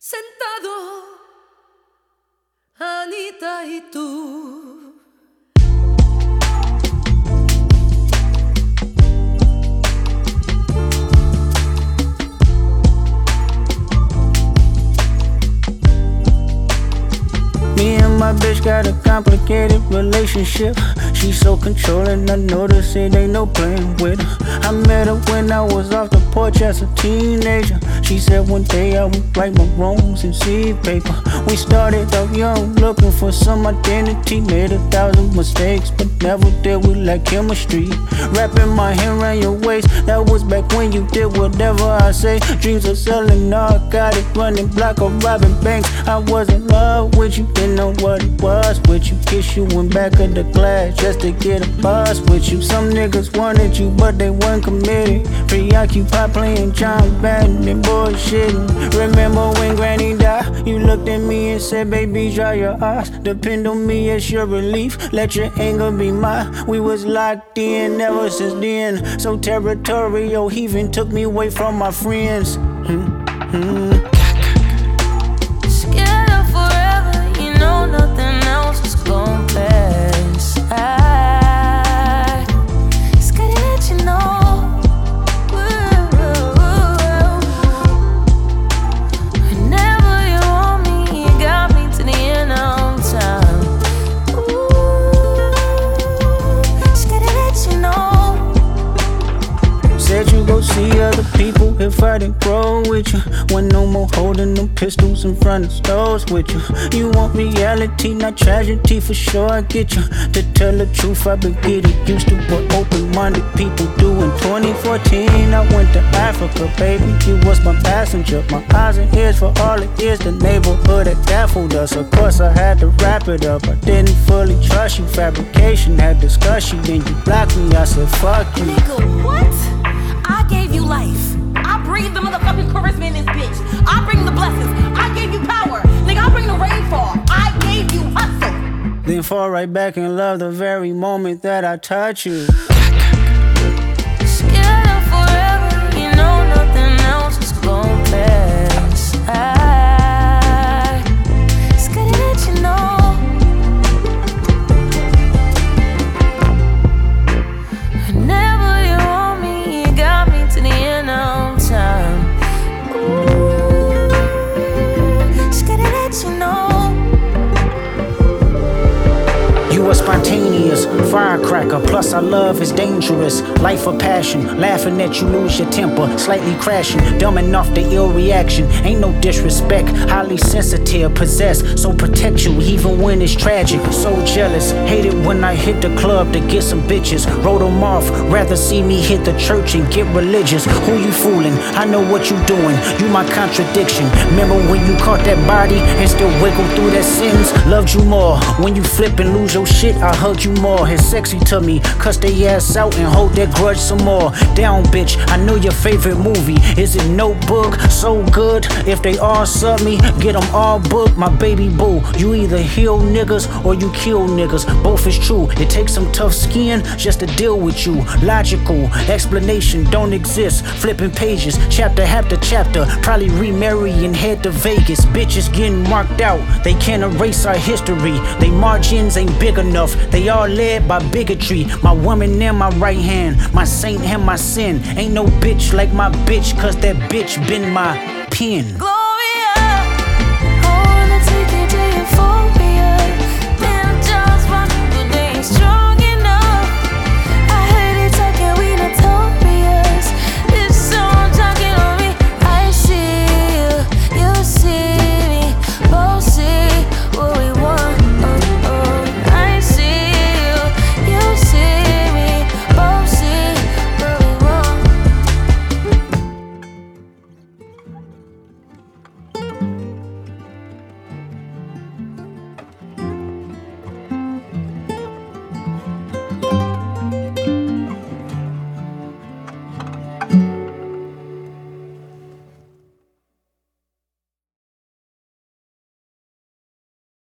Sentado, Anita y tú. Me and my bitch got a complicated relationship. She's so controlling, I notice it ain't no playing with her. I met her when I was off the porch as a teenager. She said one day I would right my wrongs and see paper. We started off young, looking for some identity. Made 1,000 mistakes, but never did we like chemistry. Wrapping my hand around your waist, that was back when you did whatever I say. Dreams of selling narcotics, running block or robbing banks. I was in love with you, didn't know what it was with you. Kiss you in back of the glass just to get a buzz with you. Some niggas wanted you, but they weren't committed. Preoccupied playing John Madden and bullshitting. Remember when Granny died? You looked at me and said, baby, dry your eyes. Depend on me as your relief. Let your anger be mine. We was locked in ever since then. So territorial, he even took me away from my friends. Scared of forever, you know nothing else is gon' pass. I scared to let you know. Whenever you want me, you got me to the end of time. Scared to let you know. Said you go see other people if I didn't grow with you. When no more holding them pistols in front of stores with you. You want reality, not tragedy, for sure I get you. To tell the truth, I've been getting used to what open-minded people do. In 2014, I went to Africa, baby. You was my passenger, my eyes and ears for all it is. The neighborhood that baffled us. Of course, I had to wrap it up. I didn't fully trust you. Fabrication had discussion, then you blocked me. I said, fuck you. Nigga, what? I gave you life. I breathe the motherfucking charisma in this bitch. I bring the blessings. I gave you power. Nigga, I bring the rainfall. I gave you hustle. Then fall right back in love the very moment that I touch you. Scared of forever, you know nothing else is gon' pass. I scared to let you know. Whenever you want me, you got me to the end of time. Ooh, scared to let you know. You are spontaneous, firecracker, plus our love is dangerous. Life of passion, laughing at you lose your temper, slightly crashing, dumbing off the ill reaction. Ain't no disrespect, highly sensitive, possessed, so protect you even when it's tragic. So jealous, hate it when I hit the club to get some bitches. Wrote them off, rather see me hit the church and get religious. Who you fooling? I know what you doing, you my contradiction. Remember when you caught that body and still wiggle through that sins? Loved you more, when you flip and lose your shit, I hug you more. It's sexy to me, cuss they ass out and hold that grudge some more. Down bitch, I know your favorite movie. Is it Notebook? So good, if they all sub me, get them all booked. My baby boo, you either heal niggas or you kill niggas. Both is true, it takes some tough skin just to deal with you. Logical, explanation don't exist. Flipping pages, chapter after chapter. Probably remarry and head to Vegas. Bitches getting marked out, they can't erase our history. They margins ain't big enough, they all led by bigotry. My woman in my right hand, my saint and my sin. Ain't no bitch like my bitch, cause that bitch been my pen.